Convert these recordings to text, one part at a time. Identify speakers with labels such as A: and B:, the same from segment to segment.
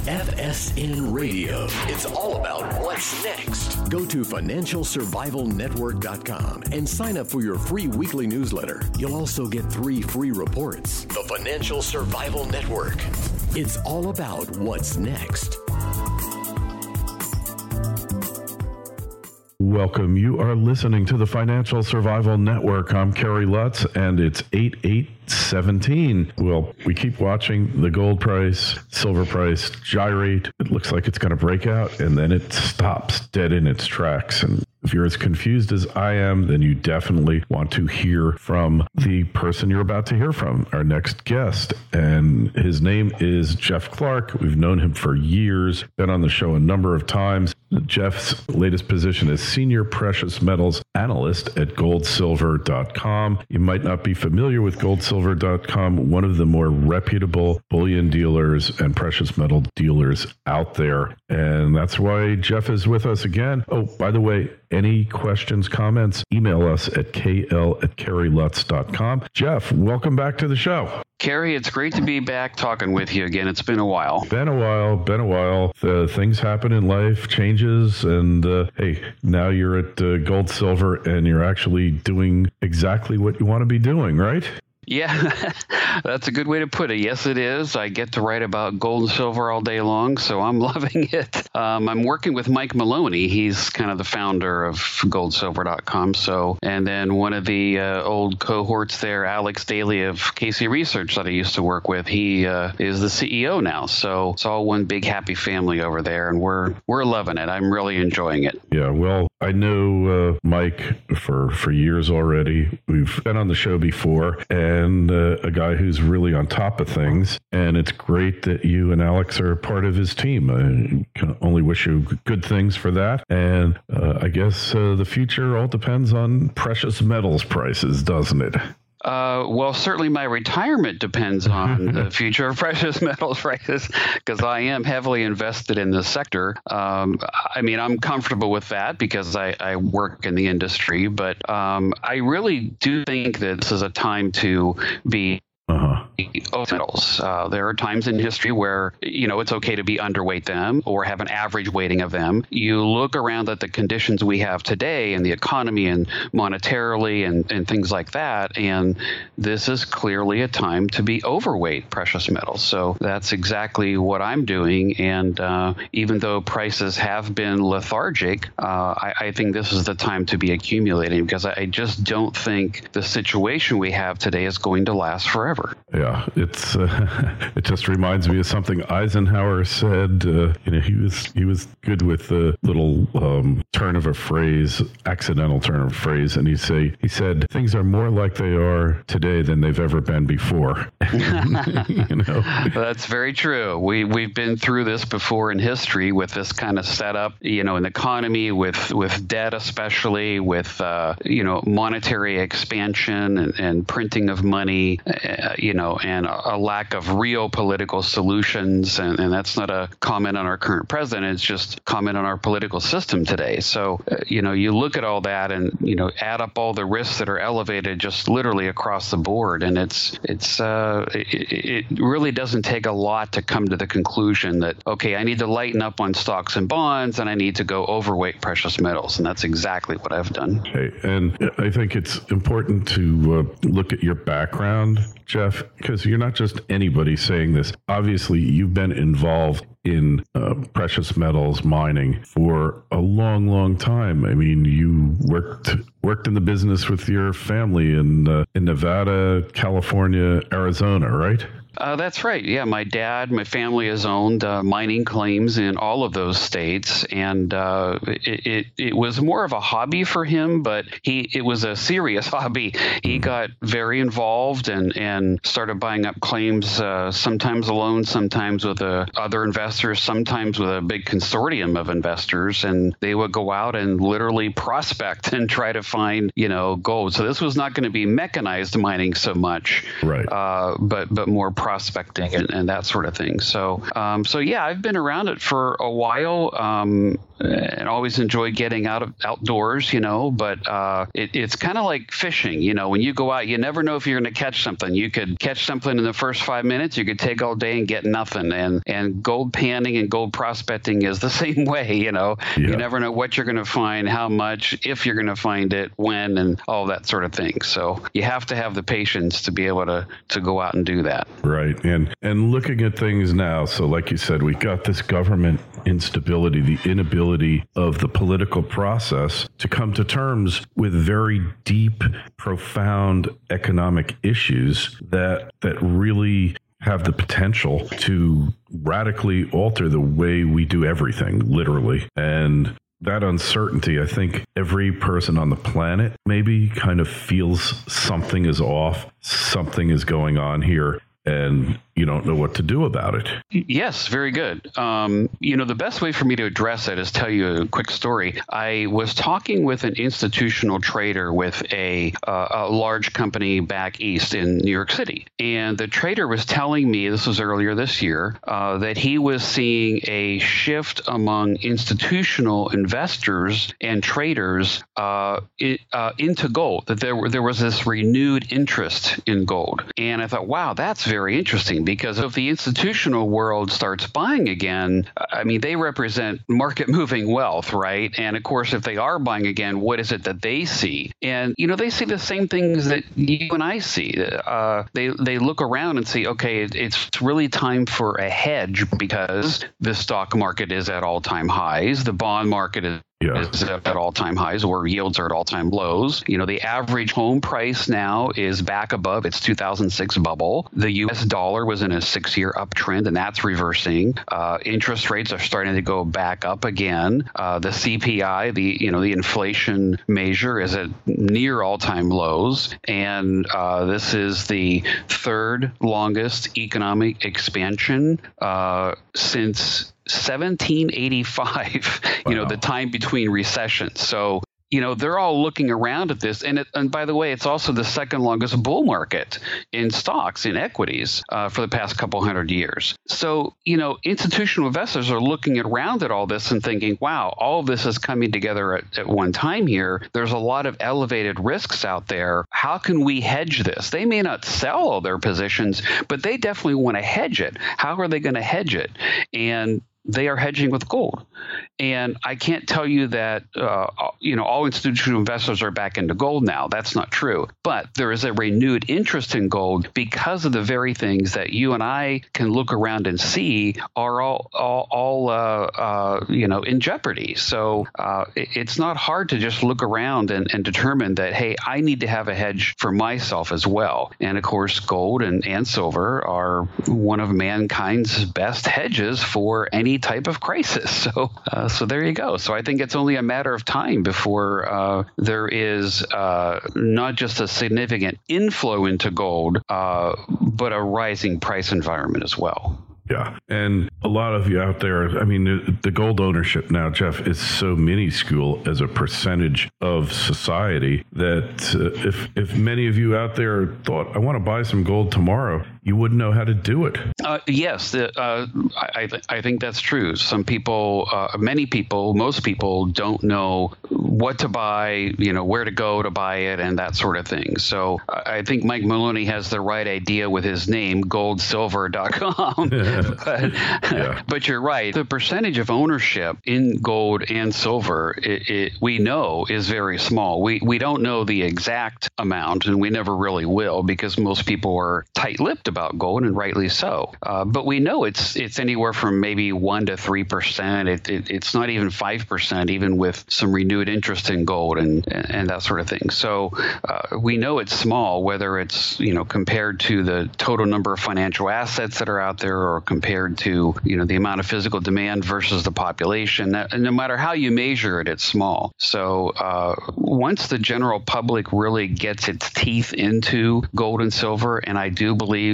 A: FSN Radio. It's all about what's next. Go to financialsurvivalnetwork.com and sign up for your free weekly newsletter. You'll also get 3 free reports. The Financial Survival Network. It's all about what's next.
B: Welcome. You are listening to the Financial Survival Network. I'm Kerry Lutz, and it's 8/8/17. Well, we keep watching the gold price, silver price gyrate. It looks like it's going to break out, and then it stops dead in its tracks. And if you're as confused as I am, then you definitely want to hear from the person you're about to hear from, our next guest. And his name is Jeff Clark. We've known him for years, been on the show a number of times. Jeff's latest position is Senior Precious Metals Analyst at goldsilver.com. You might not be familiar with goldsilver.com, one of the more reputable bullion dealers and precious metal dealers out there. And that's why Jeff is with us again. Oh, by the way, any questions, comments, email us at kl@kerrylutz.com. Jeff, welcome back to the show.
C: Kerry, it's great to be back talking with you again. It's been a while.
B: Been a while. Things happen in life, changes, and hey, now you're at Gold Silver, and you're actually doing exactly what you want to be doing, right?
C: Yeah, that's a good way to put it. Yes, it is. I get to write about gold and silver all day long, so I'm loving it. I'm working with Mike Maloney. He's kind of the founder of goldsilver.com. And then one of the old cohorts there, Alex Daly of KC Research that I used to work with, he is the CEO now. So it's all one big happy family over there, and we're loving it. I'm really enjoying it.
B: Yeah, well, I know Mike for years already. We've been on the show before, and a guy who's really on top of things. And it's great that you and Alex are part of his team. I can only wish you good things for that. And I guess the future all depends on precious metals prices, doesn't it?
C: Well, certainly my retirement depends on the future of precious metals prices, because I am heavily invested in this sector. I mean, I'm comfortable with that because I work in the industry, but I really do think that this is a time to be metals. There are times in history where, it's okay to be underweight them or have an average weighting of them. You look around at the conditions we have today in the economy and monetarily and things like that, and this is clearly a time to be overweight precious metals. So that's exactly what I'm doing. And even though prices have been lethargic, I think this is the time to be accumulating, because I just don't think the situation we have today is going to last forever.
B: Yeah, it's it just reminds me of something Eisenhower said. He was good with the little accidental turn of a phrase, and he said things are more like they are today than they've ever been before.
C: That's very true. We've been through this before in history with this kind of setup, in the economy, with debt, especially with monetary expansion and printing of money, and a lack of real political solutions. And that's not a comment on our current president. It's just a comment on our political system today. So, you look at all that and, add up all the risks that are elevated just literally across the board. And it really doesn't take a lot to come to the conclusion that, okay, I need to lighten up on stocks and bonds, and I need to go overweight precious metals. And that's exactly what I've done.
B: Okay. And I think it's important to look at your background, Jeff, because you're not just anybody saying this. Obviously, you've been involved in precious metals mining for a long, long time. I mean, you worked in the business with your family in Nevada, California, Arizona, right?
C: That's right. Yeah, my family has owned mining claims in all of those states, and it was more of a hobby for him, but it was a serious hobby. He got very involved and started buying up claims, sometimes alone, sometimes with other investors, sometimes with a big consortium of investors, and they would go out and literally prospect and try to find, gold. So this was not going to be mechanized mining so much,
B: right?
C: But more prospecting and that sort of thing. So yeah, I've been around it for a while. And always enjoy getting outdoors, but it's kind of like fishing. When you go out, you never know if you're going to catch something. You could catch something in the first 5 minutes. You could take all day and get nothing. And gold panning and gold prospecting is the same way. You never know what you're going to find, how much, if you're going to find it, when, and all that sort of thing. So you have to have the patience to be able to go out and do that.
B: Right. And looking at things now, so like you said, we got this government instability, the inability of the political process to come to terms with very deep, profound economic issues that really have the potential to radically alter the way we do everything, literally. And that uncertainty, I think every person on the planet maybe kind of feels something is off, something is going on here, and you don't know what to do about it.
C: Yes, very good. The best way for me to address it is tell you a quick story. I was talking with an institutional trader with a large company back east in New York City. And the trader was telling me, this was earlier this year, that he was seeing a shift among institutional investors and traders into gold, that there was this renewed interest in gold. And I thought, wow, that's very interesting, because if the institutional world starts buying again, I mean, they represent market moving wealth, right? And of course, if they are buying again, what is it that they see? And, they see the same things that you and I see. They look around and see, okay, it's really time for a hedge because the stock market is at all-time highs. The bond market is at all-time highs, or yields are at all-time lows. The average home price now is back above its 2006 bubble. The U.S. dollar was in a 6-year uptrend, and that's reversing. Interest rates are starting to go back up again. The CPI, the inflation measure, is at near all-time lows, and this is the third longest economic expansion since 1785,
B: Wow.
C: The time between recessions. So, they're all looking around at this. And by the way, it's also the second longest bull market in stocks, in equities, for the past couple hundred years. So, institutional investors are looking around at all this and thinking, wow, all of this is coming together at one time here. There's a lot of elevated risks out there. How can we hedge this? They may not sell all their positions, but they definitely want to hedge it. How are they going to hedge it? And they are hedging with gold. And I can't tell you that, all institutional investors are back into gold now. That's not true. But there is a renewed interest in gold because of the very things that you and I can look around and see are all in jeopardy. So it's not hard to just look around and determine that, hey, I need to have a hedge for myself as well. And of course, gold and silver are one of mankind's best hedges for any type of crisis. So there you go. So I think it's only a matter of time before there is not just a significant inflow into gold, but a rising price environment as well.
B: Yeah. And a lot of you out there, I mean, the gold ownership now, Jeff, is so minuscule as a percentage of society that if many of you out there thought, I want to buy some gold tomorrow, you wouldn't know how to do it.
C: Yes, I think that's true. Some people, many people, most people don't know what to buy, where to go to buy it and that sort of thing. So I think Mike Maloney has the right idea with his name, goldsilver.com. But you're right. The percentage of ownership in gold and silver, we know is very small. We don't know the exact amount, and we never really will, because most people are tight-lipped about gold, and rightly so. But we know it's anywhere from maybe 1% to 3%. It's not even 5%, even with some renewed interest in gold and that sort of thing. So we know it's small, whether it's compared to the total number of financial assets that are out there, or compared to the amount of physical demand versus the population. And no matter how you measure it, it's small. So once the general public really gets its teeth into gold and silver, and I do believe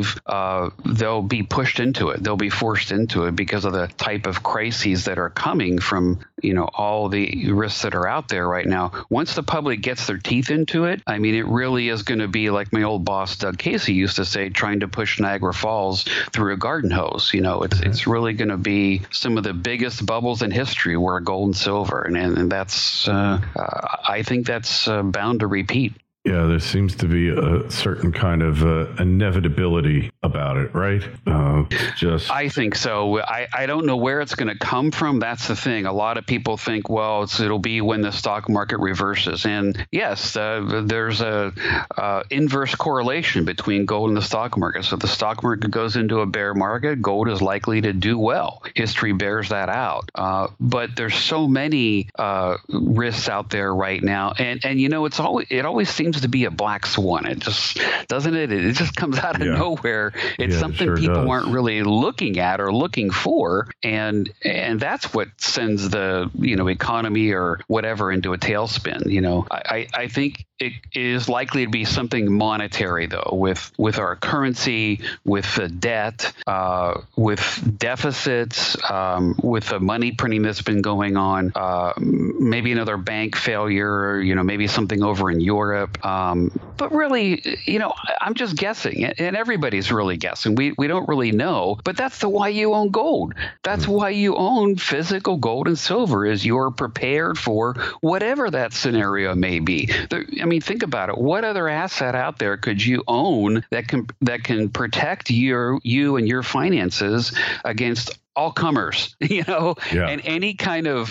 C: believe they'll be pushed into it. They'll be forced into it because of the type of crises that are coming from, all the risks that are out there right now. Once the public gets their teeth into it, I mean, it really is going to be like my old boss, Doug Casey, used to say, trying to push Niagara Falls through a garden hose. It's really going to be some of the biggest bubbles in history were gold and silver. And that's, I think that's bound to repeat.
B: Yeah, there seems to be a certain kind of inevitability about it, right?
C: I think so. I don't know where it's going to come from. That's the thing. A lot of people think, well, it'll be when the stock market reverses. And yes, there's a inverse correlation between gold and the stock market. So if the stock market goes into a bear market, gold is likely to do well. History bears that out. But there's so many risks out there right now. And it always seems to be a black swan. It just doesn't it? It just comes out of nowhere. It's something sure people aren't really looking at or looking for, and that's what sends the economy or whatever into a tailspin. I think it is likely to be something monetary, though, with our currency, with the debt, with deficits, with the money printing that's been going on, maybe another bank failure, maybe something over in Europe. But really, I'm just guessing, and everybody's really guessing. We don't really know, but that's why you own gold. That's why you own physical gold and silver, is you're prepared for whatever that scenario may be. Think about it. What other asset out there could you own that can protect you and your finances against all comers, and any kind of,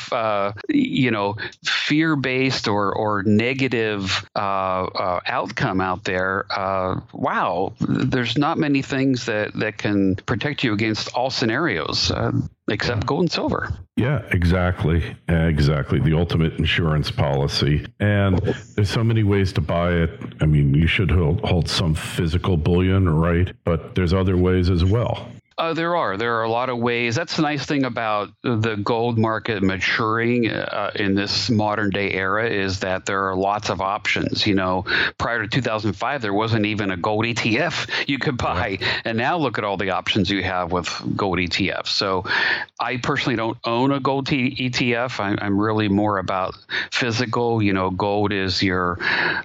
C: fear-based or negative outcome out there. Wow, there's not many things that can protect you against all scenarios except gold and silver.
B: Yeah, exactly. The ultimate insurance policy. And there's so many ways to buy it. I mean, you should hold some physical bullion, right? But there's other ways as well.
C: There are a lot of ways. That's the nice thing about the gold market maturing in this modern day era, is that there are lots of options. Prior to 2005, there wasn't even a gold ETF you could buy. And now look at all the options you have with gold ETFs. So I personally don't own a gold ETF. I'm really more about physical. Gold is your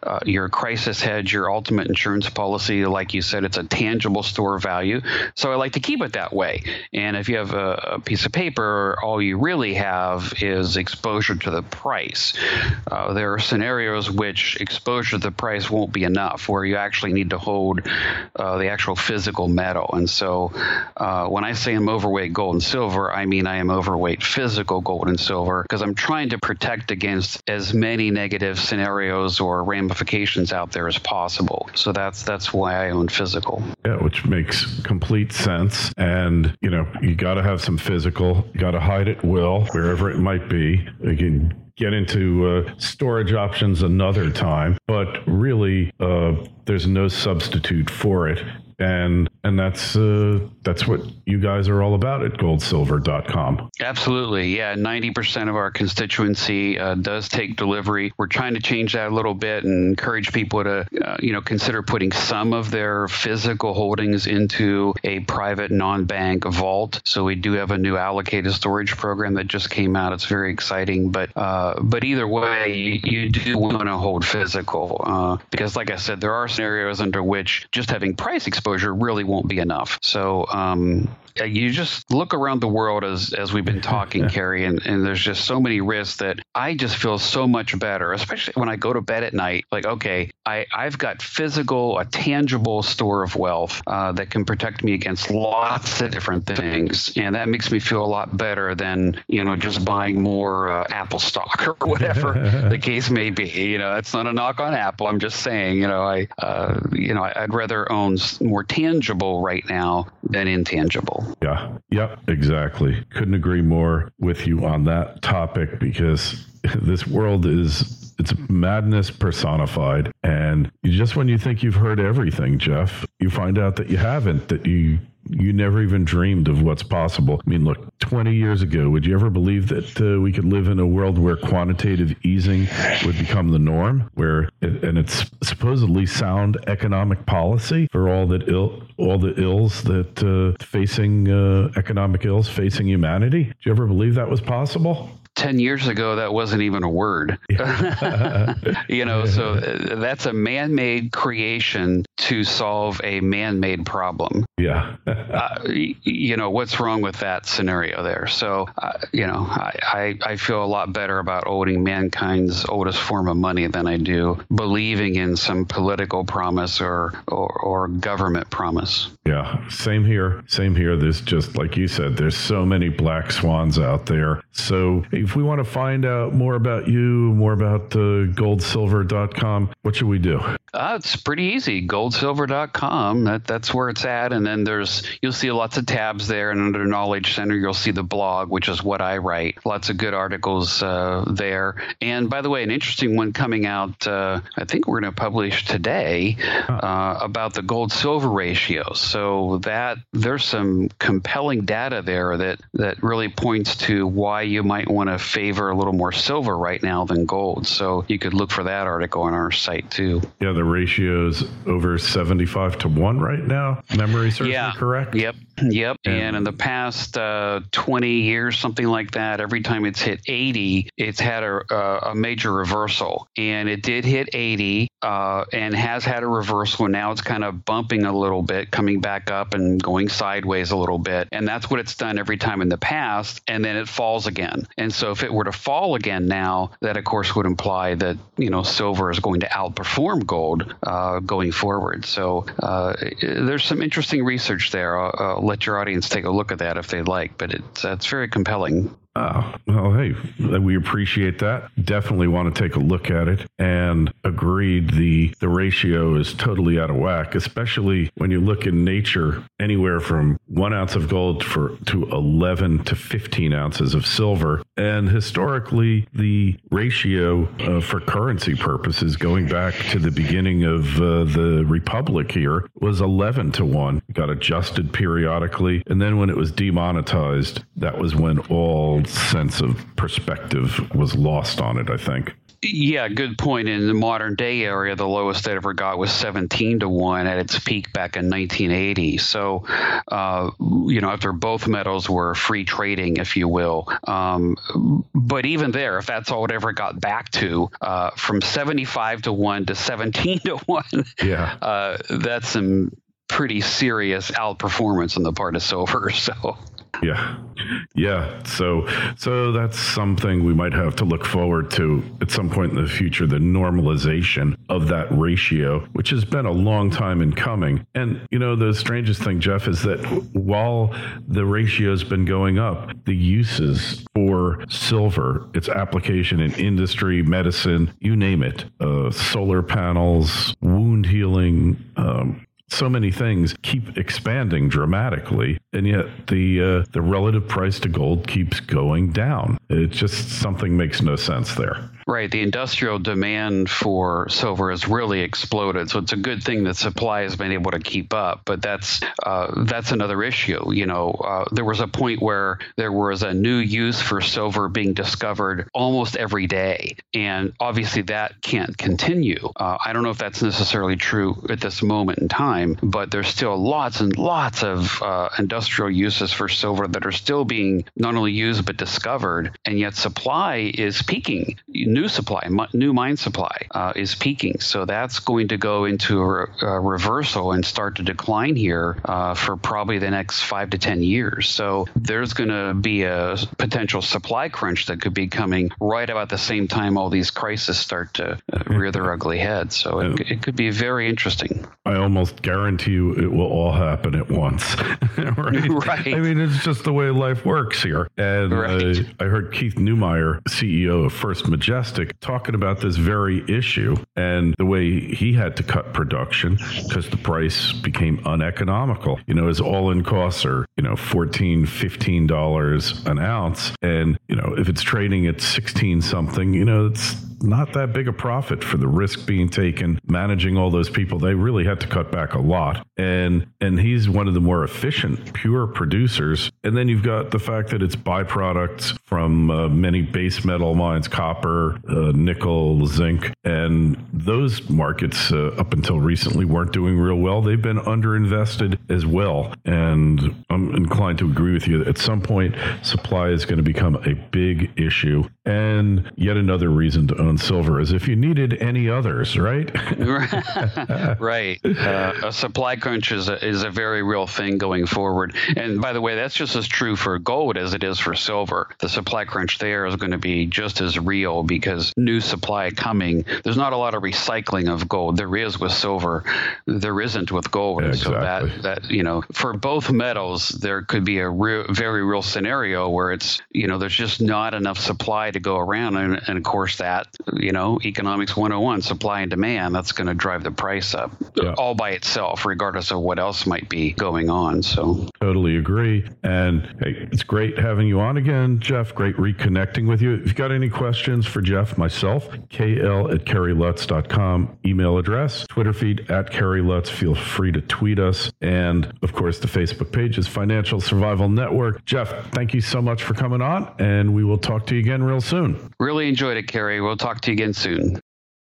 C: crisis hedge, your ultimate insurance policy. Like you said, it's a tangible store of value. So I like to keep it that way. And if you have a piece of paper, all you really have is exposure to the price. There are scenarios which exposure to the price won't be enough, where you actually need to hold the actual physical metal. And so when I say I'm overweight gold and silver, I mean I am overweight physical gold and silver, because I'm trying to protect against as many negative scenarios or ramifications out there as possible. So that's why I own physical.
B: Yeah, which makes complete sense. And, you got to have some physical, you got to hide at will, wherever it might be. You can get into storage options another time, but really, there's no substitute for it. And that's what you guys are all about at goldsilver.com.
C: Absolutely. Yeah. 90% of our constituency does take delivery. We're trying to change that a little bit and encourage people to, consider putting some of their physical holdings into a private non-bank vault. So we do have a new allocated storage program that just came out. It's very exciting. But either way, you do want to hold physical because, like I said, there are scenarios under which just having price exposure really won't be enough. So you just look around the world as we've been talking, Kerry, and there's just so many risks that I just feel so much better, especially when I go to bed at night. Like, okay, I've got a tangible store of wealth that can protect me against lots of different things. And that makes me feel a lot better than, just buying more Apple stock or whatever the case may be. That's not a knock on Apple. I'm just saying, I'd rather own more tangible right now than intangible.
B: Yeah. Yep. Exactly. Couldn't agree more with you on that topic, because this world it's madness personified. And just when you think you've heard everything, Jeff, you find out that you haven't, that you you never even dreamed of what's possible. I mean, look, 20 years ago, would you ever believe that we could live in a world where quantitative easing would become the norm, and it's supposedly sound economic policy for all the ills that economic ills facing humanity? Did you ever believe that was possible?
C: 10 years ago, that wasn't even a word. So that's a man-made creation to solve a man-made problem.
B: Yeah.
C: What's wrong with that scenario there? So, I feel a lot better about owning mankind's oldest form of money than I do believing in some political promise or government promise.
B: Yeah, same here. There's just, like you said, there's so many black swans out there. So if we want to find out more about you, more about goldsilver.com, what should we do?
C: It's pretty easy. Goldsilver.com. That's where it's at. And then you'll see lots of tabs there. And under Knowledge Center, you'll see the blog, which is what I write. Lots of good articles there. And by the way, an interesting one coming out, I think we're going to publish today about the gold-silver ratio. So there's some compelling data there that really points to why you might want to favor a little more silver right now than gold. So you could look for that article on our site too.
B: Yeah, the ratio's over 75 to 1 right now. Memory serves me correct?
C: Yep. And in the past 20 years, something like that, every time it's hit 80, it's had a major reversal. And it did hit 80 and has had a reversal. And now it's kind of bumping a little bit, coming back up and going sideways a little bit. And that's what it's done every time in the past. And then it falls again. And so if it were to fall again now, that of course would imply that, silver is going to outperform gold going forward. So there's some interesting research there. I'll let your audience take a look at that if they'd like, but it's very compelling.
B: Oh, well, hey, we appreciate that. Definitely want to take a look at it. And agreed, the ratio is totally out of whack, especially when you look in nature, anywhere from 1 ounce of gold to 11 to 15 ounces of silver. And historically, the ratio for currency purposes, going back to the beginning of the Republic here, was 11 to 1. It got adjusted periodically. And then when it was demonetized, that was when all sense of perspective was lost on it, I think.
C: Yeah, good point. In the modern day area, the lowest it ever got was 17 to 1 at its peak back in 1980. So, after both metals were free trading, if you will. But even there, if that's all it ever got back to, from 75 to 1 to 17 to 1, that's some pretty serious outperformance on the part of silver. So.
B: Yeah. So that's something we might have to look forward to at some point in the future, the normalization of that ratio, which has been a long time in coming. And, the strangest thing, Jeff, is that while the ratio has been going up, the uses for silver, its application in industry, medicine, you name it, solar panels, wound healing, so many things keep expanding dramatically, and yet the relative price to gold keeps going down. It just something makes no sense there.
C: Right. The industrial demand for silver has really exploded. So it's a good thing that supply has been able to keep up. But that's another issue. There was a point where there was a new use for silver being discovered almost every day. And obviously that can't continue. I don't know if that's necessarily true at this moment in time, but there's still lots and lots of industrial uses for silver that are still being not only used but discovered. And yet supply is peaking. New mine supply is peaking. So that's going to go into a reversal and start to decline here for probably the next 5 to 10 years. So there's going to be a potential supply crunch that could be coming right about the same time all these crises start to rear their ugly head. So it could be very interesting.
B: I almost guarantee you it will all happen at once. Right? I mean, it's just the way life works here. And I heard Keith Neumeier, CEO of First Majestic, talking about this very issue and the way he had to cut production because the price became uneconomical. His all-in costs are, $14, $15 an ounce. And, if it's trading at 16 something, not that big a profit for the risk being taken, managing all those people. They really had to cut back a lot. And he's one of the more efficient, pure producers. And then you've got the fact that it's byproducts from many base metal mines, copper, nickel, zinc. And those markets up until recently weren't doing real well. They've been underinvested as well. And I'm inclined to agree with you. At some point, supply is going to become a big issue. And yet another reason to own silver is if you needed any others, right?
C: Right. A supply crunch is a very real thing going forward. And by the way, that's just as true for gold as it is for silver. The supply crunch there is going to be just as real because new supply coming. There's not a lot of recycling of gold. There is with silver. There isn't with gold.
B: Yeah,
C: so
B: exactly.
C: that for both metals, there could be a very real scenario where it's, there's just not enough supply to go around. And of course that, economics 101, supply and demand, that's going to drive the price up all by itself, regardless of what else might be going on. So
B: totally agree. And hey, it's great having you on again, Jeff. Great reconnecting with you. If you've got any questions for Jeff, myself, kl@kerrylutz.com, email address, Twitter feed @KerryLutz. Feel free to tweet us. And of course, the Facebook page is Financial Survival Network. Jeff, thank you so much for coming on, and we will talk to you again real soon.
C: Really enjoyed it, Kerry. We'll talk to you again soon.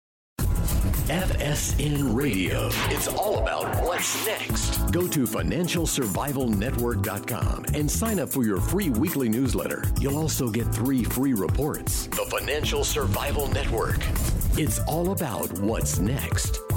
A: FSN Radio. It's all about what's next. Go to FinancialSurvivalNetwork.com and sign up for your free weekly newsletter. You'll also get 3 free reports. The Financial Survival Network. It's all about what's next.